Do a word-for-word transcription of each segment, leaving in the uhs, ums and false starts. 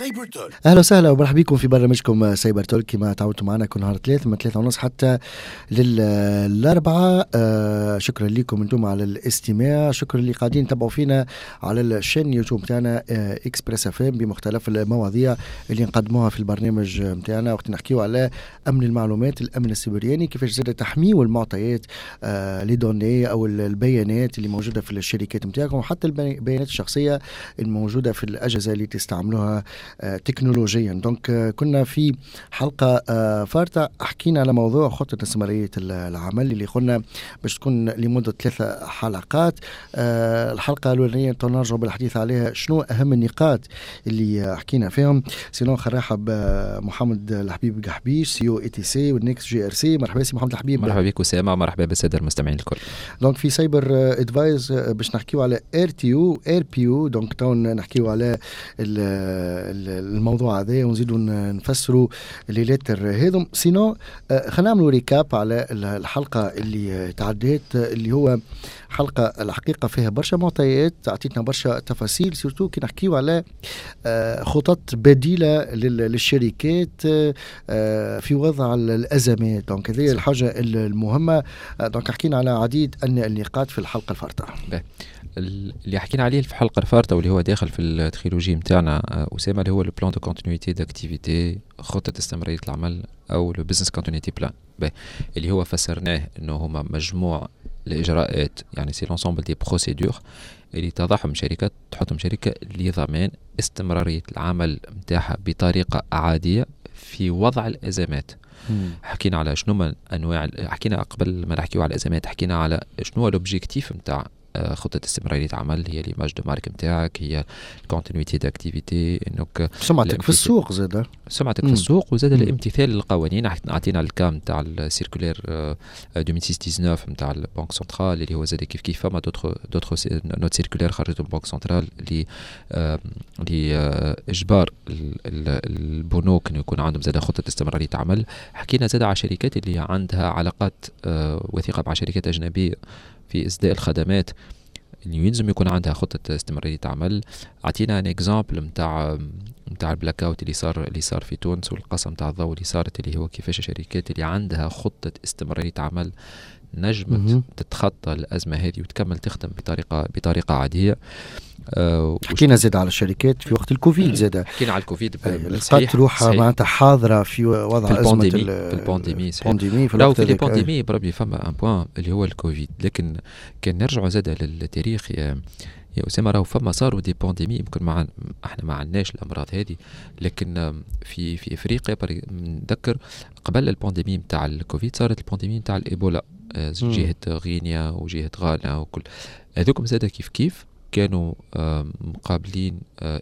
سايبر تولك. اهلا وسهلا ومرحبا بكم في برنامجكم سايبر تولك كما تعودتوا معنا كل نهار ثلاثة من ثلاثة ونص حتى للأربعة. آه شكرا لكم انتم على الاستماع، شكرا اللي قاعدين تتابعوا فينا على الشين يوتيوب تاعنا آه اكسبريس اف ام بمختلف المواضيع اللي نقدموها في البرنامج نتاعنا، وقت نحكيو على امن المعلومات، الامن السيبراني، كيفاش زاد تحميو المعطيات آه لي دوني او البيانات اللي موجوده في الشركات نتاعكم، وحتى البيانات الشخصيه الموجوده في الاجهزه اللي تستعملوها آه تكنولوجيا. دونك آه كنا في حلقه آه فارطه حكينا على موضوع خطه استمراريه العمل اللي قلنا باش تكون لمده ثلاثه حلقات. آه الحلقه الاولانيه نرجعوا بالحديث عليها شنو اهم النقاط اللي حكينا فيهم. سينو نرحب محمد الحبيب قحبيش سي او اي تي سي والنكس جي ار سي. مرحبا سي محمد الحبيب. مرحبا بك اسامه، مرحبا بالساده المستمعين الكل. دونك في سايبر ادفايز باش نحكيو على ار تي يو ار بي يو. دونك تو نحكيو على الموضوع هذا ونزيدوا نفسروا لي ليتر هذم. سينو خلينا نعملوا ريكاب على الحلقه اللي تعديت، اللي هو حلقه الحقيقه فيها برشا معطيات، تعطيتنا برشا تفاصيل، سورتو كي نحكيو على خطط بديله للشركات في وضع الازمات. دونك هذه الحاجه المهمه. دونك حكينا على عديد النقاط في الحلقه الفارطه. اللي حكينا عليه في الحلقه الفارطه واللي هو داخل في التريلوجي نتاعنا اسامه، اللي هو لو بلان دو كونتينيتي داكتيفيتي، خطه استمراريه العمل او لو بزنس كونتينيتي بلان، اللي هو فسرناه انه هما مجموع الاجراءات، يعني سي لونسومبل دي بروسيدور اللي تضعهم شركات تحطهم شركه لضمان استمراريه العمل نتاعها بطريقه عاديه في وضع الازمات. مم. حكينا على شنو من انواع، حكينا قبل ما نحكيو على الازمات حكينا على شنو هو الاوبجيكتيف نتاع خطة استمرارية عمل، هي ليماج دو مارك نتاعك، هي الكونتينيتي داكتيفيتي، انك سمعتك في السوق زاده سمعتك في السوق وزاد الامتثال للقوانين. عطينا الكام نتاع السيركولير ألفين وستة عشر نتاع البنك سنترال اللي هو زاد كيف كيف فما دوتر دوتر نوت سيركولير خرجت من البنك سنترال اللي لاجبار البنوك انه يكون عندهم زاد خطة استمرارية عمل. حكينا زاد على شركات اللي عندها علاقات وثيقة مع شركات أجنبية في إسداء الخدمات اللي يلزم يكون عندها خطة استمرارية عمل. عطينا ان اكزامبل نتاع نتاع البلاك اوت اللي صار اللي صار في تونس والقصة نتاع الضوء اللي صارت، اللي هو كيفاش الشركات اللي عندها خطة استمرارية عمل نجمت تتخطى الأزمة هذه وتكمل تخدم بطريقة بطريقة عادية. أه حكينا زاد على الشركات في وقت الكوفيد، زاد حكينا على الكوفيد صحيح روحها معناتها حاضرة في وضع في أزمة في البانديمي البانديمي في الوقت في البانديمي بربي فما ان بوان اللي هو الكوفيد. لكن كان نرجع زاد للتاريخ يا يا أسامة، راهو فما صاروا دي بانديمي، يمكن مع احنا ما عندناش الأمراض هذه، لكن في في إفريقيا نذكر قبل البانديمي نتاع الكوفيد صارت البانديمي نتاع الإيبولا، جهة غينيا وجهة غانا وكل هذوكم زاد كيف كيف كانوا مقابلين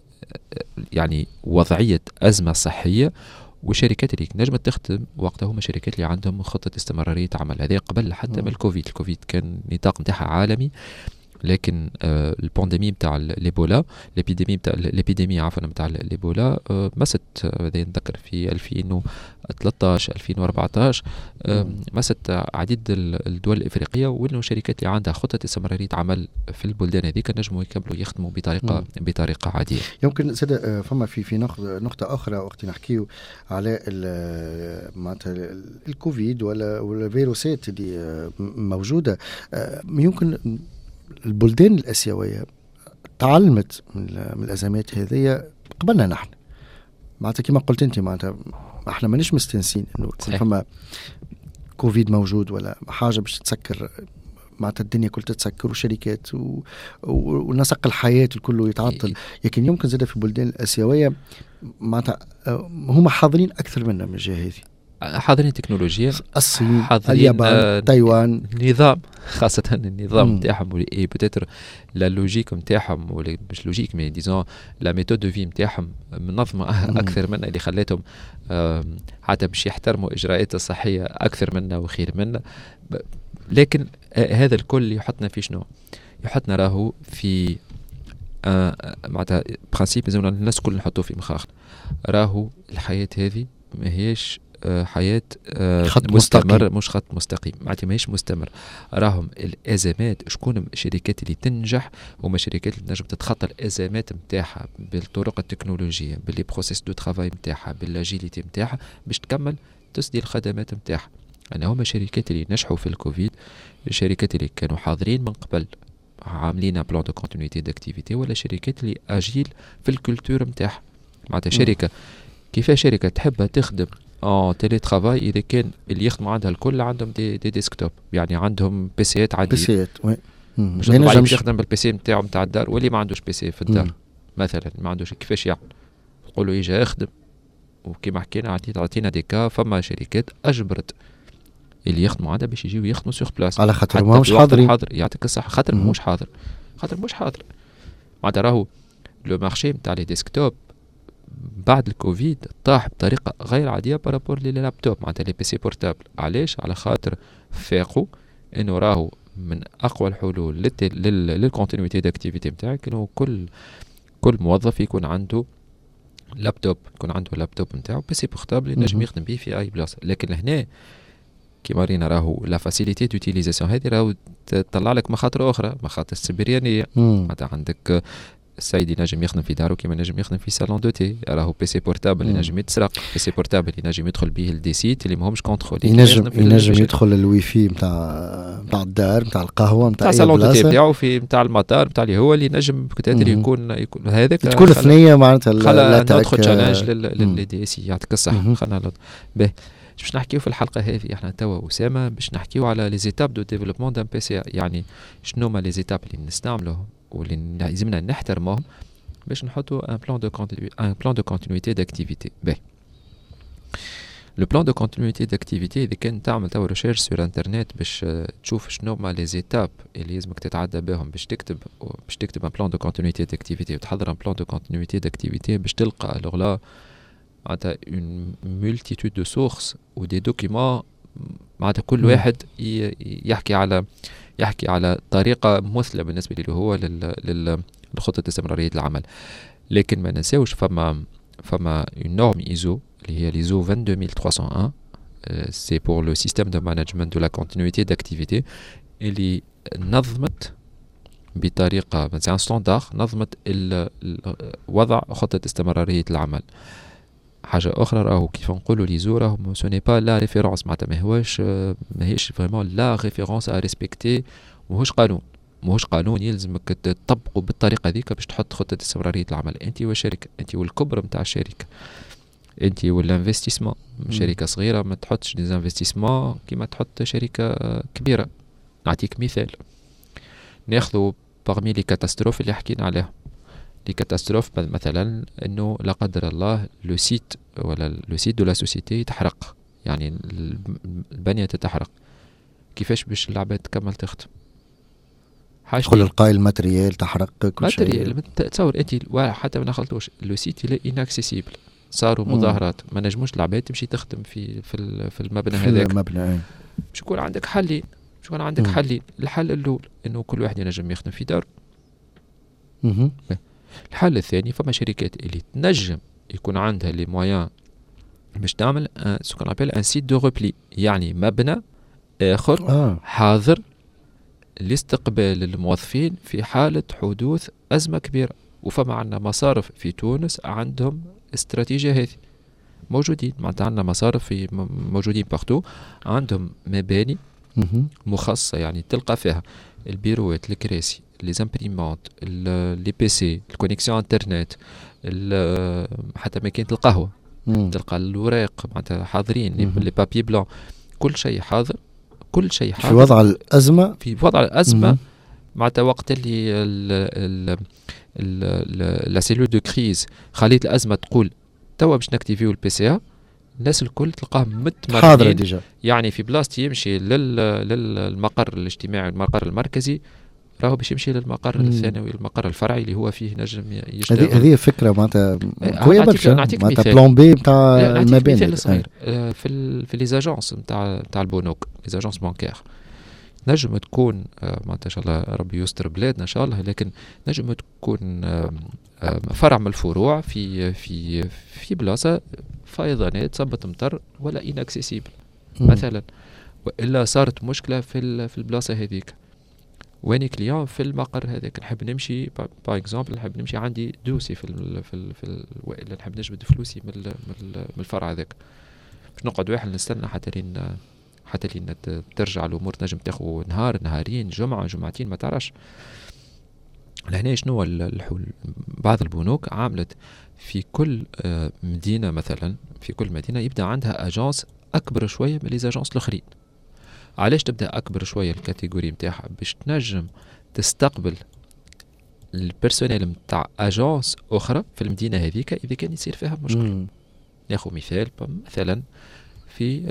يعني وضعية أزمة صحية، والشركات اللي نجمت تخدم وقتها هم شركات اللي عندهم خطة استمرارية عمل. هذا قبل حتى من الكوفيد. الكوفيد كان نطاق نتاعها عالمي، لكن آه البانديمي بتاع الإيبولا الابيديمي بتاع الابيديمي عفوا بتاع الإيبولا آه مست هذا آه نذكر في ألفين وثلاثة عشر ألفين وأربعة عشر آه مست عديد الدول الإفريقية، وإنه شركات اللي عندها خطة استمرارية عمل في البلدان هذيك نجموا يكملوا يخدموا بطريقة مم. بطريقة عادية. يمكن سيدة فما في في نقطة أخرى وقت نحكيو على معناتها الكوفيد ولا ولا الفيروسات اللي موجودة. آه يمكن البلدان الآسيوية تعلمت من الأزمات هذه قبلنا نحن، معناتها كما قلت أنت، معناتها احنا مانيش مستنسين إنه كل فما كوفيد موجود ولا حاجة باش تسكر، معناتها الدنيا كل تتسكر وشركات و... ونسق الحياة الكل يتعطل. لكن يمكن زاد في البلدان الآسيوية معناتها هم حاضرين أكثر منا من الجهة هذه، حاضرين تكنولوجيا، الصين، اليابان، آه تايوان، النظام خاصة النظام نتاعهم اي بوتيتر لا لوجيك نتاعهم ولا مش لوجيك مي ديزون لا ميثود دو في نتاعهم منظمة أكثر منا، اللي خلاتهم آه حتى باش يحترموا إجراءات الصحية أكثر منا وخير منا. لكن آه هذا الكل يحطنا في شنو؟ يحطنا راهو في آه معناتها برانسيب لازم الناس كل نحطوه في مخاخنا، راهو الحياة هذه ما هيش حياة خط مستمر مستقيم. مش خط مستقيم، معناتها ماهيش مستمر. راهم الأزمات شكون الشركات اللي تنجح هما الشركات اللي تنجم تتخطى الأزمات نتاعها بالطرق التكنولوجية، باللي بروسيس دو ترافاي نتاعها، بالاجيليتي نتاعها باش تكمل تسدي الخدمات نتاعها. أنا هما الشركات اللي نجحوا في الكوفيد، الشركات اللي كانوا حاضرين من قبل عاملين بلان دو كونتينيتي داكتيفيتي، ولا شركات اللي اجيل في الكولتور نتاعها. معناتها شركه كيفاش شركه تحب تخدم اه تيلي ترافاي اذا كان اللي يخدموا عندها الكل عندهم دي, دي ديسكتوب، يعني عندهم بيسيات عاديه بيسيات وي مش ينجمش يخدم بالبيسي نتاعو نتاع الدار، واللي ما عندوش بيسي في الدار مم. مثلا ما عندوش كيفاش يعمل، يقولوا يجي يخدم. وكما حكينا عطينا ديكا فما شركات اجبرت اللي يخدموا عندها باش يجيو يخدموا سوغ بلاس على خاطر ما مش حاضرين. حاضر يعطيك الصح، خاطر مش حاضر، خاطر مش حاضر. معناتها راهو لو مارشي نتاع لي ديسكتوب بعد الكوفيد طاح بطريقه غير عاديه بارابور لي لابتوب، معناتها لي بيسي بورتابل. علاش؟ على خاطر فاقوا انه راهو من اقوى الحلول للكونتينيتي داكتيفيتي نتاعك انه كل كل موظف يكون عنده لابتوب، يكون عنده لابتوب نتاعو بيسي بورتابل ينجم يخدم به في اي بلاصه. لكن لهنا كيما رينا راهو لا فاسيليتي دوتيليزاسيون هذه راهو تطلع لك مخاطر اخرى، مخاطر سبريانيه. معناتها عندك السيد ينجم يخدم في داره كيما ينجم يخدم في صالون دو تي، راهو بيسي بورتابل ينجم يتسرق، بيسي بورتابل ينجم يدخل به الدي سيت اللي ماهمش كونترولي، ينجم ينجم يدخل الوي في نتاع نتاع الدار نتاع القهوه نتاع صالون دو تي نتاعو في نتاع المطار نتاع اللي هو اللي ينجم كتاتر يكون يكون هذاك تكون ثنيه معناتها لا ندخل تشالنج للدي سي. يعطيك الصحه. خلينا باهي باش نحكيو في الحلقه هذه احنا توا اسامه باش نحكيو على لي زيتاب دو ديفلوبمون دان بي سي، يعني شنو هما لي زيتاب اللي نستعملوهم واللي لازمنا نحترموهم باش نحطوا ان بلان دو كونتينيتي ان بلان دو كونتينيتي داكتيفيتي. باهي لو بلان دو كونتينيتي داكتيفيتي اذا كان تعمل توا ريشيرش سور انترنت باش تشوف شنو هما لي زيتاب اللي لازمك تتعدى بهم باش تكتب باش تكتب ان بلان دو كونتينيتي داكتيفيتي وتحضر ان بلان دو كونتينيتي داكتيفيتي، باش تلقى الوغلا معناتها اون مولتيتود دو سورس و دي دوكيومون، معناتها كل واحد يحكي على يحكي على طريقه مثلى بالنسبه لي هو لل لخطه استمراريه العمل. لكن ما ننساوش فما فما اون نورم ايزو اللي هي ليزو اثنين وعشرين ألف وثلاثمية وواحد، سي بور لو سيستيم دو مانجمنت دو لا كونتينيتي داكتيفيتي، اللي نظمت بطريقه مثلا ستاندار نظمت وضع خطه استمراريه العمل. حاجه اخرى راهو كيف نقولوا لي زو راهو سو ني با لا ريفيرونس، معناتها ماهوش ماهيش فريمون لا ريفيرونس ا ريسبكتي، ماهوش قانون ماهوش قانون يلزمك تطبقه بالطريقه هذيك باش تحط خطه استمراريه العمل. انت والشركه، انت والكبر نتاع الشركه، انت والانفستيسمون. شركه صغيره ما تحطش دي انفستيسمون كيما تحط شركه كبيره. نعطيك مثال، ناخذوا باغمي لي كاتاستروف اللي حكينا عليها. لي كاتاستروف مثلا انه لا قدر الله لو سيت ولا لو سيت دو لا سوسيتي يتحرق، يعني البنيه تتحرق، كيفاش باش العباد تكمل تخدم؟ كل القاي الماتريال تحرق كل شيء. ماتريال تصور انت حتى ما نخلطوش لو سيت لا اناكسيسيبل، صاروا مظاهرات ما نجموش العباد تمشي تخدم في في في المبنى هذاك. المبنى باش يكون عندك حلين، باش يكون عندك مم. حلين. الحل الاول انه كل واحد ينجم يخدم في داره. الحل الثاني فما شركات اللي تنجم يكون عندها لي مويان باش تعمل سو كون ابل ان سيت دو ريبلي، يعني مبنى اخر آه. حاضر لاستقبال الموظفين في حالة حدوث أزمة كبيرة. وفما عندنا مصارف في تونس عندهم استراتيجية هذه موجودين، معناتها عندنا مصارف في موجودين بارتو عندهم مباني مخصصة، يعني تلقى فيها البيروات، الكراسي، لي زامبريمونت، لي بي سي، الكونيكسيون انترنت، حتى ماكينة القهوة مم. تلقى الوراق معناتها حاضرين، لي بابي بلان، كل شيء حاضر، كل شيء حاضر في وضع الأزمة. في وضع الأزمة معناتها وقت اللي لا سيلول دو كريز خليت الأزمة تقول توا باش نكتيفيو البي سي ا، الناس الكل تلقاهم متمرنين، يعني في بلاصتي يمشي للمقر الاجتماعي المقر المركزي راهو باش يمشي للمقر الثانوي المقر الفرعي اللي هو فيه نجم يشتغل. هذه فكره معناتها قويه برشا، معناتها بلان بي نتاع المباني. مثال صغير آه في في لي زاجونس نتاع نتاع البنوك، لي زاجونس بانكير نجم تكون آه معناتها ان شاء الله ربي يستر بلادنا ان شاء الله، لكن نجم تكون آه آه فرع من الفروع في في في بلاصه فيضانات صبت مطر ولا inaccessible مثلا، والا صارت مشكله في في البلاصه هذيك، واني كليون في المقر هذاك نحب نمشي باغ اكزومبل، نحب نمشي عندي دوسي في ال في ال في ال والا نحب نجبد فلوسي من من الفرع هذاك، باش نقعد واحد نستنى حتى لين حتى لين ترجع الامور، تنجم تاخذ نهار نهارين جمعه جمعتين ما تعرفش. لهنا شنو الحلول؟ بعض البنوك عاملت في كل مدينه مثلا، في كل مدينه يبدا عندها اجانس اكبر شويه من لي زاجونس الاخرين. علاش تبدا اكبر شويه الكاتيجوري نتاعها؟ باش تنجم تستقبل البيرسونيل نتاع اجانس اخرى في المدينه هذيك اذا كان يصير فيها مشكل. ناخذ مثال، مثلا في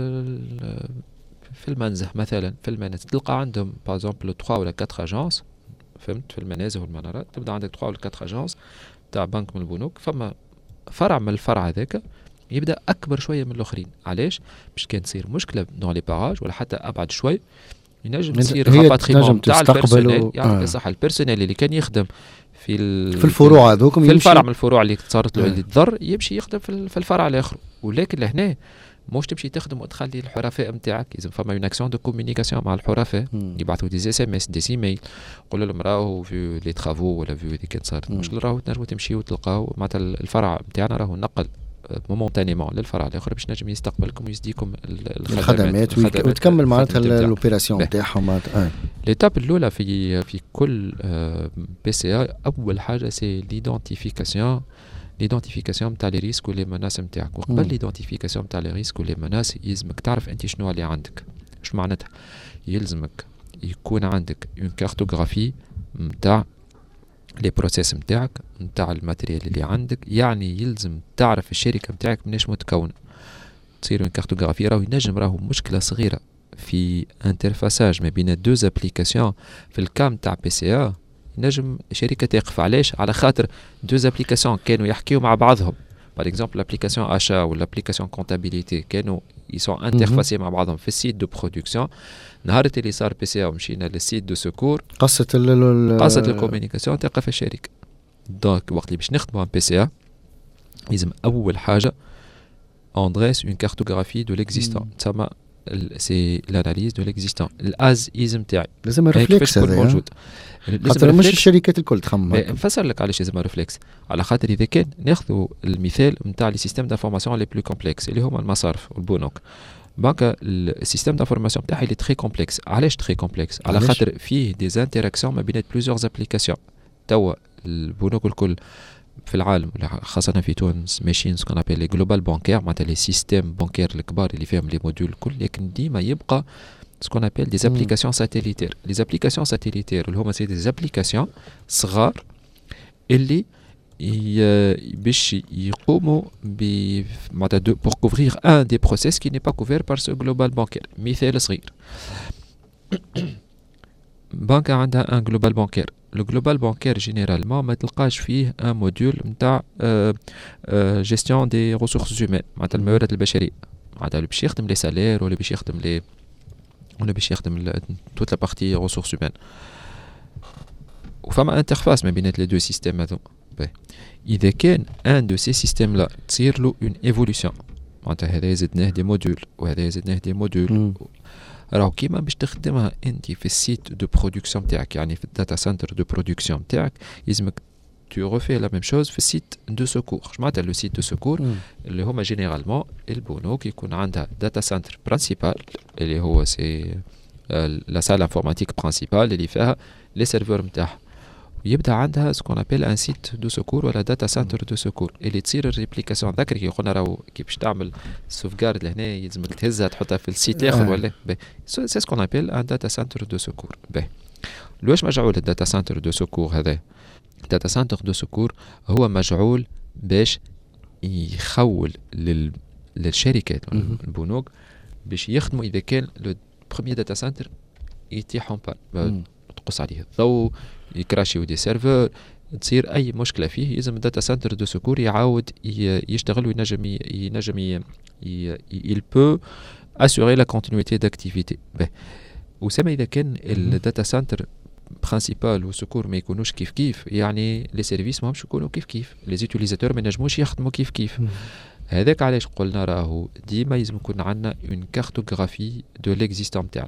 في المنزه مثلا، في المنازل تلقى عندهم باغ اكزومبل ثلاثة ولا أربعة اجانس، فهمت؟ في المنازل والمنارات تبدا عندك ثلاثة ولا أربعة اجانس تاع بنك من البنوك، فما فرع من الفرع هذاك يبدا اكبر شويه من الاخرين. علاش؟ باش كان تصير مشكله دون لي باراج ولا حتى ابعد شوي ينجم يصير راباتريمون تاع البيرسونيل، يعني صح البيرسونيل اللي كان يخدم في في الفروع هذوك في الفرع من الفروع اللي صارت له اللي تضر يمشي يخدم في الفرع الاخر. ولكن لهنا موش تمشي تخدم وتخلي الحرفاء نتاعك، لازم فما اون اكسيون دو كومونيكاسيون مع الحرفاء، يبعثوا دي اس ام اس دي ايميل يقول لهم راهو في لي ترافو ولا في دي كانت صارت مشكل، راهو تنجموا تمشيوا تلقاو معناتها الفرع نتاعنا راهو نقل مومونتانيمون للفرع الاخر باش نجم يستقبلكم ويزديكم الخدمات وتكمل معناتها الاوبيراسيون نتاعهم. معناتها ليتاب الاولى في في كل بي سي اي اول حاجه سي ليدونتيفيكاسيون ليدونتيفيكاسيون نتاع لي ريسك ولي مناس نتاعك. وقبل ليدونتيفيكاسيون نتاع لي ريسك ولي مناس يلزمك تعرف انت شنو اللي عندك. اش معناتها؟ يلزمك يكون عندك اون كارتوغرافي نتاع لي بروسيس نتاعك نتاع الماتيريال اللي عندك، يعني يلزم تعرف الشركه نتاعك مناش متكونه. تصير اون كارتوغرافي راهو ينجم راهو مشكله صغيره في انترفاساج ما بين دو ابليكاسيون في الكام تاع بي سي ا نجم شركه تقف. علاش؟ على خاطر دو ابليكاسيون كانوا يحكيوا مع بعضهم، باغ اكزومبل لابليكاسيون اشا ولا لابليكاسيون كونتابيليتي كانوا يسون انترفاسي مع بعضهم في السيت دو برودكسيون. نهار اللي صار بي سي ا ومشينا للسيت دو سكور قصه قصه الكومونيكاسيون تقف الشركه. دونك وقت اللي باش نخدموا بي سي ا لازم اول حاجه اندريس اون كارتوغرافي دو ليكزيستون، تسمى سي لاناليز دو ليكزيستون. الاز ايزم تاعي لازم ريفلكس هذا موجود، خاطر مش الشركات الكل تخمم. نفسر لك علاش لازم ريفلكس. على خاطر اذا كان ناخذوا المثال نتاع لي سيستيم دانفورماسيون لي بلو كومبلكس اللي هما المصارف والبنوك، دونك السيستيم دانفورماسيون تاعي اللي تري كومبلكس. علاش تري كومبلكس؟ على خاطر فيه دي انتراكسيون ما بين بليزيور ابليكاسيون. توا البنوك الكل في العالم خاصة في تونس ماشيين سكون ابل لي جلوبال بانكير، معناتها لي سيستيم بانكير الكبار اللي فيهم لي موديول الكل، لكن ديما يبقى سكون ابل دي ابليكاسيون ساتيليتير. لي ابليكاسيون ساتيليتير اللي هما سي دي ابليكاسيون صغار اللي باش يقوموا ب معناتها بور كوفرير ان دي بروسيس كي ني با كوفير بار سو جلوبال بانكير. مثال صغير، بنكة عندها ان جلوبال بانكير. لو جلوبال بانكير جينيرالمون ما تلقاش فيه ان موديول نتاع جيستيون دي ريسورس هيومان، معناتها الموارد البشريه، معناتها اللي باش يخدم لي سالير ولا باش يخدم لي ولا باش يخدم توت لا بارتي ريسورس هيومان. وفما انترفاس ما بين لي دو سيستيم هذو. اذا كان ان دو سي سيستيم لا تصير له اون ايفولوسيون، معناتها هذا زدناه دي موديول وهذا زدناه دي موديول، راهو كيما باش تخدمها انت في السيت دو برودكسيون تاعك، يعني في الداتا سنتر دو برودكسيون تاعك يلزمك تو ريفي لا ميم شوز في السيت دو سكور. اش معناتها لو سيت دو سكور؟ اللي هما جينيرالمون البنوك يكون عندها داتا سنتر برينسيبال اللي هو سي لا سال انفورماتيك برينسيبال اللي فيها لي سيرفور نتاعها، ويبدا عندها سكون ابل ان سيت دو سكور ولا داتا سنتر دو سكور اللي تصير الريبليكاسيون. ذاكر كي قلنا راهو كي باش تعمل سوفغارد لهنا يلزمك تهزها تحطها في السيت الاخر ولا باهي سي سكون ابل ان داتا سنتر دو سكور. باهي لواش مجعول الداتا سنتر دو سكور هذا؟ الداتا سنتر دو سكور هو مجعول باش يخول لل للشركات البنوك باش يخدموا اذا كان لو بروميير داتا سنتر يتيحهم بان تقص عليه الضوء يكراشيو دي سيرفر، تصير اي مشكله فيه يلزم الداتا سنتر دو سكور يعاود يشتغل وينجم ينجم il peut assurer la continuité d'activité. وسما اذا كان الداتا سنتر برينسيبال وسكور ما يكونوش كيف كيف، يعني لي سيرفيس ماهمش يكونوا كيف كيف، لي زيتيليزاتور ما ينجموش يخدموا كيف كيف. هذاك علاش قلنا راهو ديما لازم يكون عندنا اون كارتوغرافي دو ليكزيستون تاعنا.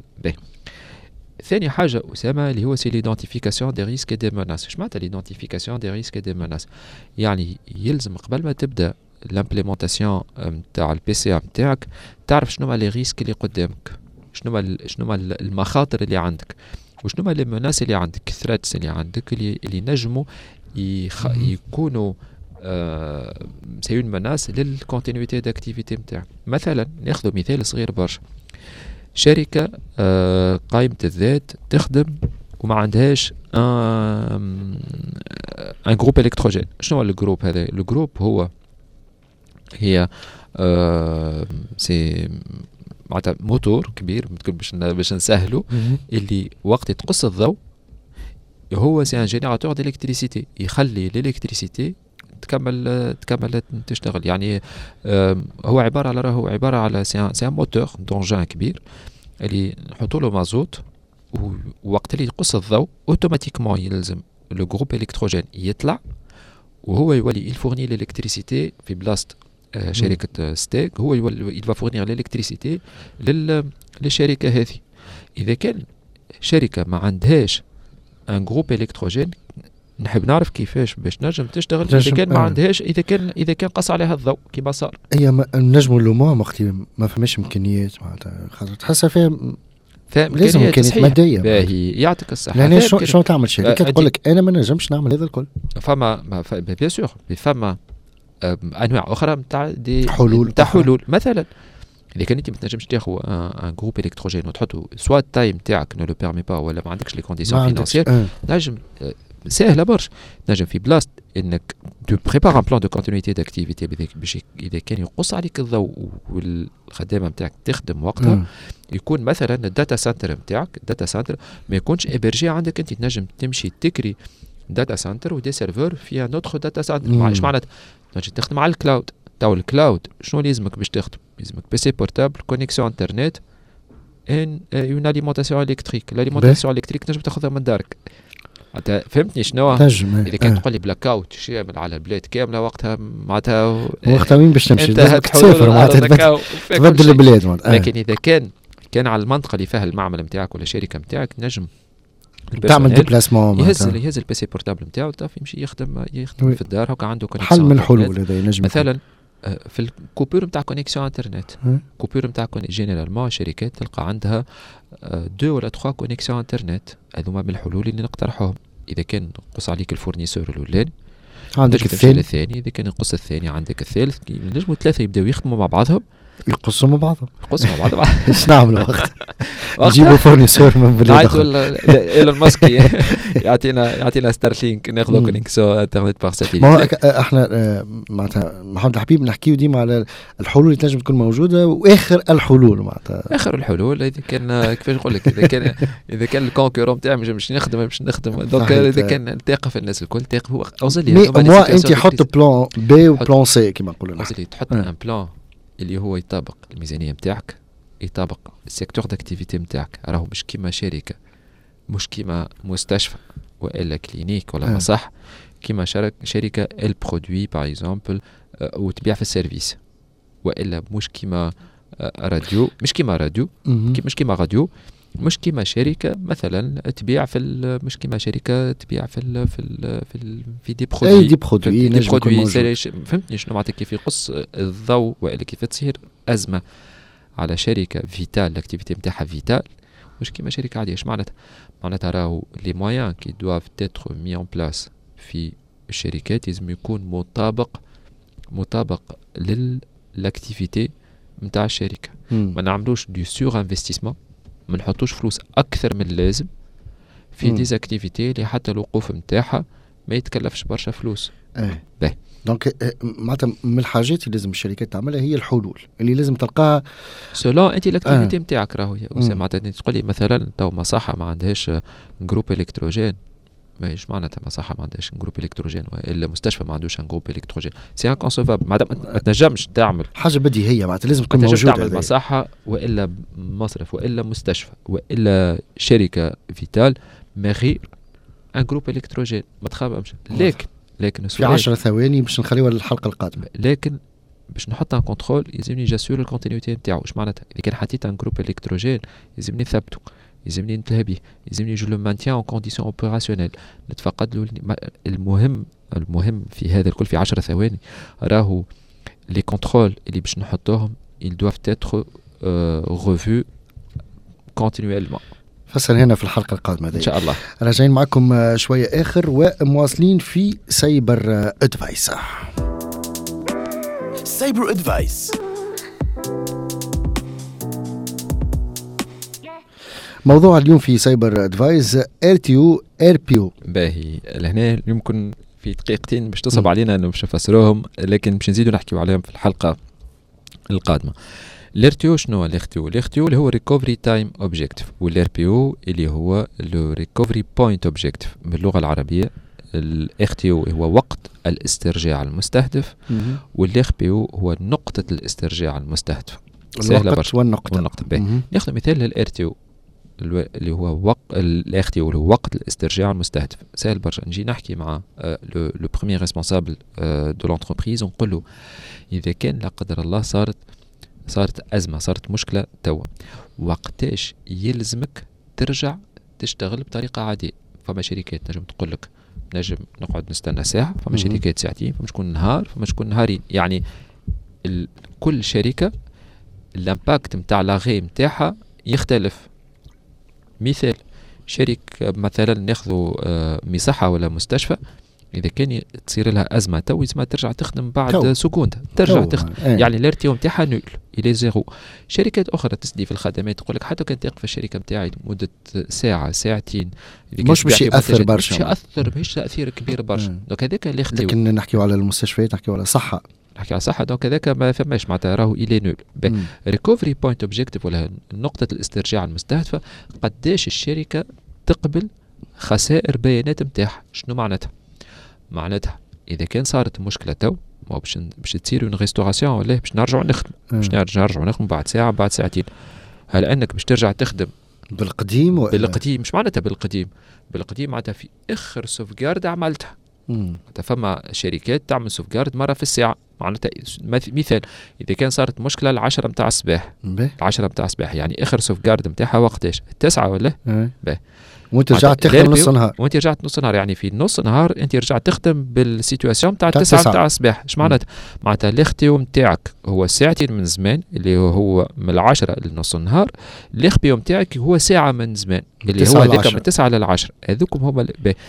ثاني حاجه اسامه اللي هو سي ليدونتيفيكاسيون دي ريسك دي موناس. اش معناتها ليدونتيفيكاسيون دي ريسك دي موناس؟ يعني يلزم قبل ما تبدا لامبليمونطاسيون نتاع البي سي نتاعك تعرف شنو هما لي ريسك اللي قدامك، شنو هما شنو هما المخاطر اللي عندك، وشنو هما لي موناس اللي عندك، الثريتس اللي عندك اللي اللي نجموا يخ... يكونوا آه... سيون مناس للكونتينيوتي داكتيفيتي نتاعك. مثلا ناخذ مثال صغير برشا، شركه آه... قائمه الذات تخدم وما عندهاش ان ان جروب الكتروجين. شنو هو الجروب هذا؟ الجروب هو هي آه... سي معناتها موتور كبير باش باش نسهلوا، اللي وقت تقص الضوء هو سي ان جينيراتور ديليكتريسيتي، يخلي الالكتريسيتي تكمل تكمل تشتغل. يعني هو عباره على راهو عباره على سي ان موتور دونجان كبير اللي نحطوا له مازوت، ووقت اللي يقص الضوء اوتوماتيكمون يلزم لو جروب الكتروجين يطلع وهو يولي يفورني الالكتريسيتي في بلاصه شركه ستيك. هو يولي يدفع فورنير الالكتريسيتي للشركه هذه. اذا كان شركه ما عندهاش ان جروب الكتروجين نحب نعرف كيفاش باش نجم تشتغل اذا كان ما عندهاش، اذا كان اذا كان قص عليها الضوء كيما صار. هي نجموا لو وقت ما فماش امكانيات معناتها خاطر تحسها فيها لازم امكانيات ماديه باهي يعطيك الصحه. يعني شو شو تعمل شركه تقول لك انا ما نجمش نعمل هذا الكل؟ فما بيان سور فما انواع اخرى نتاع دي حلول نتاع حلول. مثلا اذا كان انت ما تنجمش تاخذ ان جروب الكتروجين وتحطه سوا التايم تاعك نو لو بيرمي با ولا ما عندكش لي كونديسيون فينانسيير، نجم سهله برشا. نجم في بلاصه انك تو بريبار ان بلان دو كونتينيتي داكتيفيتي باش اذا كان يقص عليك الضوء والخدامه نتاعك تخدم وقتها م. يكون مثلا الداتا سنتر نتاعك الداتا سنتر ما يكونش ابرجي عندك انت، تنجم تمشي تكري داتا سنتر ودي سيرفور فيها نوتخ داتا سنتر. ايش معناتها؟ تنجم تخدم على الكلاود. تو الكلاود شنو لازمك باش تخدم؟ لازمك بي سي بورتابل، كونيكسيون انترنت، ان اون اليمونطاسيون الكتريك. الاليمونطاسيون الكتريك تنجم تاخذها من دارك. انت فهمتني شنو؟ اذا كان تقول لي بلاك اوت شامل على البلاد كامله وقتها معناتها وقتها وين باش تمشي؟ تسافر معناتها تبدل البلاد معناتها. لكن اذا كان كان على المنطقه اللي فيها المعمل نتاعك ولا الشركه نتاعك نجم تعمل ديبلاسمون يهز يهز البي سي بورتابل نتاعو يمشي يخدم يخدم في الدار. هكا عنده حل من الحلول هذا ينجم مثلا في الكوبور نتاع كونيكسيون انترنت. كوبور نتاع جينيرالمون شركات تلقى عندها دو ولا تخوا كونيكسيون انترنت. هذوما من الحلول اللي نقترحوهم. اذا كان يقص عليك الفورنيسور الاولاني عندك الثاني، الثاني اذا كان يقص الثاني عندك الثالث. نجموا ثلاثه يبداو يخدموا مع بعضهم، يقصوا مع بعضهم يقصوا مع بعضهم. ايش نعملوا وقت؟ نجيبوا فورنيسور من بلاد ايلون ماسك يعطينا يعطينا ستارلينك ناخذوا كونيكسيون انترنت بار ساتيليت. احنا معناتها محمد الحبيب نحكيو ديما على الحلول اللي تنجم تكون موجوده واخر الحلول معناتها اخر الحلول. اذا كان كيفاش نقول لك اذا كان اذا كان الكونكورون تاعي مش نخدم مش نخدم دونك اذا كان تاقف الناس الكل تاقف. هو اوصل لي موا انت حط بلان بي وبلان سي كما نقولوا اوصل لي تحط ان بلان اللي هو يطابق الميزانيه نتاعك، يطابق السيكتور داكتيفيتي نتاعك. راهو مش كيما شركه، مش كيما مستشفى والا كلينيك ولا مصح، كيما شركه البرودوي باغ اكزومبل وتبيع في السيرفيس، والا مش كيما راديو مش كيما راديو مش كيما راديو مش كيما شركه مثلا تبيع في مش كيما شركه تبيع في ال في ال في, ال في دي برودوي اي دي برودوي دي برودوي. فهمتني شنو معناتها؟ كيف يقص الضوء والا كيف تصير ازمه على شركه فيتال الاكتيفيتي نتاعها فيتال، مش كيما شركه عاديه. ايش معناتها؟ معناتها راهو لي مويان كي دوف تيتر مي اون بلاس في الشركات لازم يكون مطابق مطابق للاكتيفيتي نتاع الشركه. ما نعملوش دو سور انفستيسمون، ما نحطوش فلوس اكثر من اللازم في دي اكتيفيتي اللي حتى الوقوف نتاعها ما يتكلفش برشا فلوس. اه باهي دونك معناتها من الحاجات اللي لازم الشركات تعملها هي الحلول اللي لازم تلقاها سولون انت الاكتيفيتي نتاعك. راهو معناتها تقول لي مثلا تو مصحه ما عندهاش جروب الكتروجين، ماهيش معناتها مصحه ما عندهاش جروب الكتروجين والا مستشفى ما عندوش جروب الكتروجين سي ان كونسوفابل. ما تنجمش تعمل حاجه بديهيه معناتها لازم تكون موجوده. تعمل مصحه والا مصرف والا مستشفى والا شركه فيتال من غير ان جروب الكتروجين ما تخافش. لكن لكن في عشر ثواني باش نخليوها للحلقه القادمه. لكن باش نحط ان كونترول يلزمني جاسور الكونتينيوتي نتاعو. واش معناتها؟ اذا كان حطيت ان جروب الكتروجين يلزمني نثبته، يلزمني نتلهى به، يلزمني جو لو مانتيان اون كونديسيون اوبيراسيونيل، نتفقد له. المهم المهم في هذا الكل في عشر ثواني راهو لي كونترول اللي باش نحطوهم ils doivent être euh, revus continuellement. فصل هنا في الحلقة القادمة دي. إن شاء الله. راجعين معكم شوية آخر ومواصلين في سايبر أدفايس. سايبر أدفايس. موضوع اليوم في سايبر أدفايس ار تي يو ار بي يو. باهي لهنا يمكن في دقيقتين باش تصعب علينا انه باش نفسروهم، لكن باش نزيدوا نحكيوا عليهم في الحلقة القادمة. الار تي او شنو هو الار تي او؟ الار تي او اللي هو ريكوفري تايم اوبجيكتيف، والار بي او اللي هو لو ريكوفري بوينت اوبجيكتيف باللغه العربيه. الار تي او هو وقت الاسترجاع المستهدف، والار بي او هو نقطه الاسترجاع المستهدف. سهله برشا. والنقطه والنقطه باهي ناخذ مثال للار تي او اللي هو وقت الار تي او اللي هو وقت الاسترجاع المستهدف. سهل برشا. نجي نحكي مع لو لو بريمير ريسبونسابل دو لونتربريز ونقول له اذا كان لا قدر الله صارت صارت أزمة، صارت مشكلة توا، وقتاش يلزمك ترجع تشتغل بطريقة عادية؟ فما شركات نجم تقول لك نجم نقعد نستنى ساعة، فما شركات ساعتين، فما شكون نهار، فما شكون نهارين. يعني كل شركة الامباكت متاع لاغي متاعها يختلف. مثال شركة مثلا ناخذوا مصحة ولا مستشفى، إذا كان تصير لها أزمة تو يسمى ترجع تخدم بعد سكوند ترجع تو. تخدم ايه. يعني الارتيو متاعها نول إلى زيرو. شركات أخرى تسدي في الخدمات تقول لك حتى كان تقف الشركة متاعي لمدة ساعة ساعتين مش باش يأثر برشا، مش يأثر مش تأثير كبير برشا. دونك هذاك اللي اختيو. لكن نحكيو على المستشفيات، نحكيو على صحة، نحكي على صحة. دونك هذاك ما فماش معناتها راهو إلى نول. ريكوفري بوينت اوبجيكتيف ولا نقطة الاسترجاع المستهدفة، قداش الشركة تقبل خسائر بيانات متاعها. شنو معناتها؟ معناتها اذا كان صارت مشكله تو ما باش باش تصير اون ريستوراسيون ولا باش نرجعوا نخدم، باش نرجعوا نخدم بعد ساعه بعد ساعتين. هل انك باش ترجع تخدم بالقديم ولا بالقديم؟ مش معناتها بالقديم. بالقديم معناتها في اخر سوفغارد عملتها. معناتها فما شركات تعمل سوفغارد مره في الساعه. معناتها مثال اذا كان صارت مشكله العشرة متاع الصباح، العشرة متاع الصباح يعني اخر سوفغارد متاعها وقتاش؟ التسعة ولا باهي، وانت رجعت تخدم نص نهار. وانت رجعت نص نهار يعني في نص نهار انت رجعت تخدم بالسيتواسيون تاع التسعة تاع الصباح. اش معناتها؟ معناتها الاختيو نتاعك هو ساعتين من زمان اللي هو من العشرة لنص النهار، الاختيو نتاعك هو ساعة من زمان اللي هو هذاك من التسعة للعشرة. هذوكم هما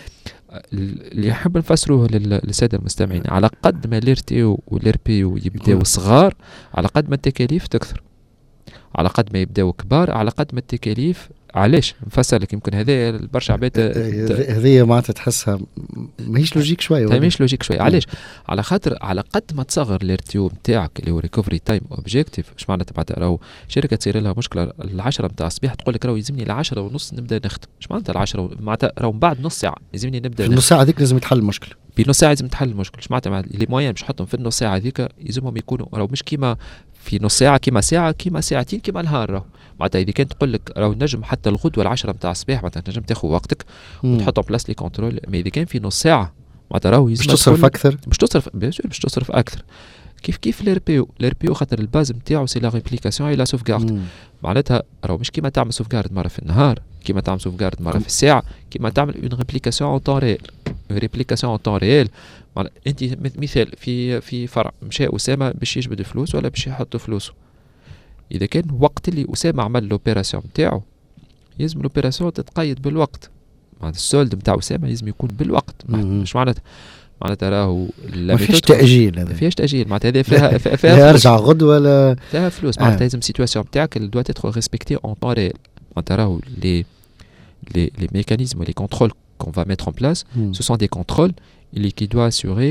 اللي يحب نفسروه للسادة المستمعين. على قد ما الارتيو والاربيو يبداو صغار على قد ما التكاليف تكثر، على قد ما يبداو كبار على قد ما التكاليف. علاش نفسر لك؟ يمكن هذا برشا عباد هذه معناتها تحسها ماهيش لوجيك شويه. ماهيش لوجيك شويه. علاش؟ على خاطر على قد ما تصغر الارتيو نتاعك اللي هو ريكوفري تايم اوبجيكتيف. اش معناتها؟ معناتها راهو شركه تصير لها مشكله العشرة نتاع الصباح تقول لك راهو يلزمني العشرة ونص نبدا نخدم. اش معناتها العشرة؟ معناتها راهو بعد نص ساعه يلزمني نبدا في النص ساعه هذيك لازم يتحل المشكل. في نص ساعه لازم تحل المشكل. اش معناتها؟ لي موين باش نحطهم في النص ساعه هذيك يلزمهم يكونوا راهو مش كيما في نص ساعه كيما ساعه كيما ساعتين كيما نهار. راهو معناتها اذا كان تقول لك راهو نجم حتى الغدوه العشرة نتاع الصباح معناتها نجم تاخذ وقتك وتحط بلاص لي كنترول. مي اذا كان في نص ساعه معناتها راهو باش تصرف اكثر، باش تصرف بيان سور باش تصرف اكثر. كيف كيف الاربيو الاربيو خاطر الباز نتاعو سي لا ريبليكاسيون اي لا سوفغارد. معناتها راهو مش كيما تعمل سوفغارد مره في النهار، كيما تعمل سوفغارد مره في الساعه، كيما تعمل اون ريبليكاسيون اون طون ريال. اون ريبليكاسيون اون طون ريال انت مثال في في فرع مشى اسامه باش يجبد فلوس ولا باش يحط فلوسه. اذا كان وقت اللي اسامه عمل لوبيراسيون نتاعو يلزم لوبيراسيون تتقيد بالوقت. معناتها السولد نتاع اسامه لازم يكون بالوقت. مش معناتها معناتها راهو ما فيش تاجيل. هذا ما فيش تاجيل. معناتها هذا فيها فيها يرجع غد ولا فيها فلوس. معناتها لازم السيتواسيون نتاعك اللي دوت تدخل ريسبكتي اون طون ريال. معناتها راهو لي لي لي ميكانيزم لي كونترول qu'on va mettre en place mm. ce sont des contrôles qui doivent assurer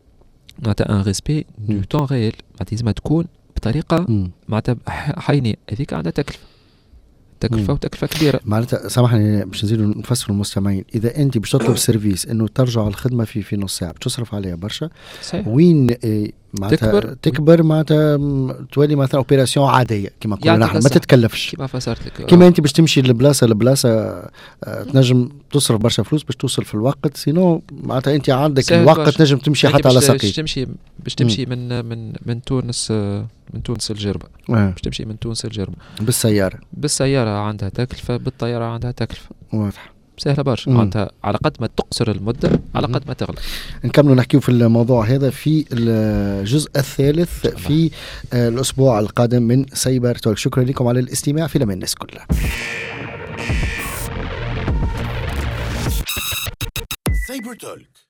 un respect mm. du temps réel. معناتها لازم تكون بطريقه معناتها حينيه. هذيك عندها تكلفه تكلفه وتكلفه كبيره. معناتها سامحني باش نزيدوا نفسروا المستمعين. اذا انت باش تطلب سيرفيس انه ترجع الخدمه في في نص ساعه باش تصرف عليها برشا. وين تكبر تكبر معناتها تولي مثلا اوبيراسيون عاديه كما نقولوا نحن، ما تتكلفش كما فسرت لك. كما انت باش تمشي لبلاصه لبلاصه تنجم تصرف برشا فلوس باش توصل في الوقت، سينو معناتها انت عندك الوقت تنجم تمشي حتى على ساقي. باش تمشي باش تمشي من من من تونس من تونس للجربه، باش تمشي من تونس للجربه بالسياره بالسياره عندها تكلفه، بالطياره عندها تكلفه. واضح، سهله برشا معناتها. على قد ما تقصر المده على قد ما تغلى. نكملوا نحكيو في الموضوع هذا في الجزء الثالث في الاسبوع القادم من سايبر تولك. شكرا لكم على الاستماع في لمن الناس كلها. سايبر تولك.